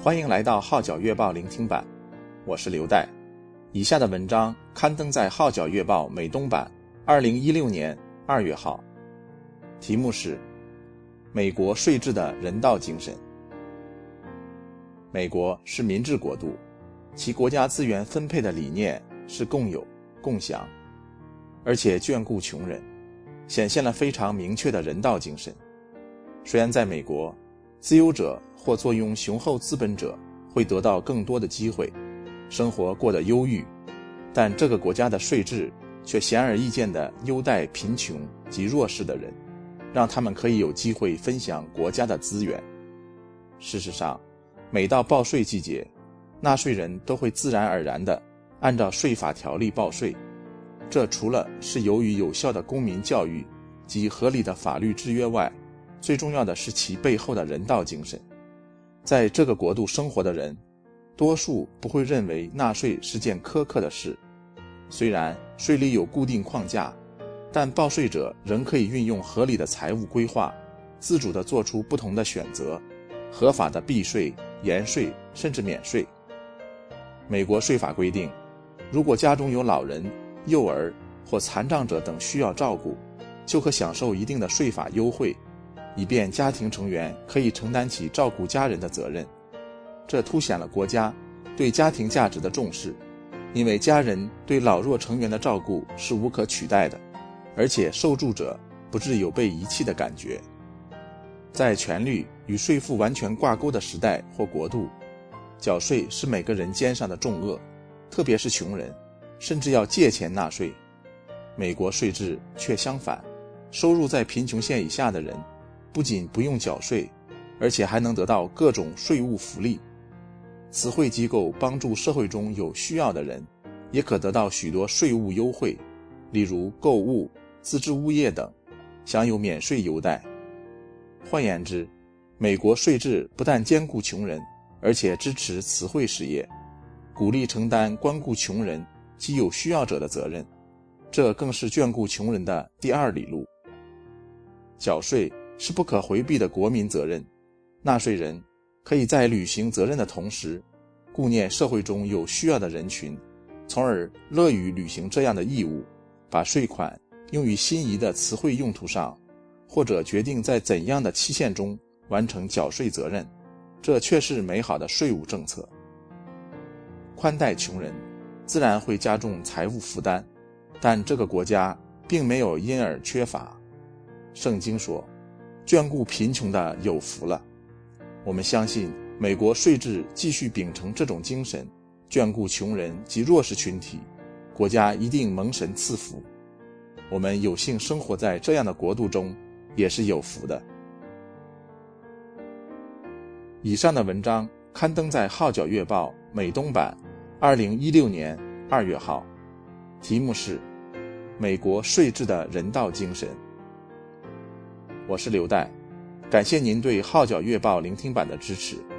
欢迎来到号角月报聆听版，我是刘岱。以下的文章刊登在号角月报美东版2016年2月号，题目是美国税制的人道精神。美国是民治国度，其国家资源分配的理念是共有、共享，而且眷顾穷人，显现了非常明确的人道精神。虽然在美国，自由者或坐拥雄厚资本者会得到更多的机会，生活过得优裕，但这个国家的税制却显而易见地优待贫穷及弱势的人，让他们可以有机会分享国家的资源。事实上，每到报税季节，纳税人都会自然而然地按照税法条例报税，这除了是由于有效的公民教育及合理的法律制约外，最重要的是其背后的人道精神。在这个国度生活的人，多数不会认为纳税是件苛刻的事。虽然税率有固定框架，但报税者仍可以运用合理的财务规划，自主地做出不同的选择，合法的避税、延税甚至免税。美国税法规定，如果家中有老人、幼儿或残障者等需要照顾，就可享受一定的税法优惠，以便家庭成员可以承担起照顾家人的责任。这凸显了国家对家庭价值的重视，因为家人对老弱成员的照顾是无可取代的，而且受助者不致有被遗弃的感觉。在权利与税负完全挂钩的时代或国度，缴税是每个人肩上的重厄，特别是穷人，甚至要借钱纳税。美国税制却相反，收入在贫穷线以下的人不仅不用缴税，而且还能得到各种税务福利。慈惠机构帮助社会中有需要的人，也可得到许多税务优惠，例如购物、自制物业等，享有免税优待。换言之，美国税制不但兼顾穷人，而且支持慈惠事业，鼓励承担关顾穷人及有需要者的责任，这更是眷顾穷人的第二里路。缴税是不可回避的国民责任，纳税人可以在履行责任的同时，顾念社会中有需要的人群，从而乐于履行这样的义务，把税款用于心仪的慈惠用途上，或者决定在怎样的期限中完成缴税责任，这确是美好的税务政策。宽待穷人自然会加重财务负担，但这个国家并没有因而缺乏。圣经说，眷顾贫穷的有福了。我们相信美国税制继续秉承这种精神，眷顾穷人及弱势群体，国家一定蒙神赐福。我们有幸生活在这样的国度中，也是有福的。以上的文章刊登在号角月报美东版2016年2月号，题目是美国税制的人道精神。我是刘岱，感谢您对号角月报聆听版的支持。